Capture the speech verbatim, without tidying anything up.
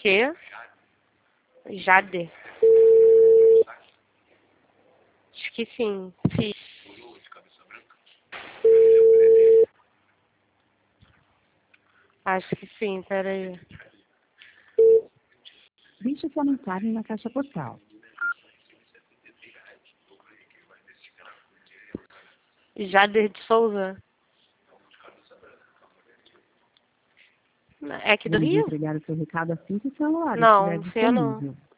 Quê? Jader. Acho que sim. Sim. Acho que sim, peraí. Deixe sua mensagem na caixa postal. Jader de Souza. É aqui do Vamos Rio? entregar o seu recado assim que o celular Não, estiver não sei eu não. disponível.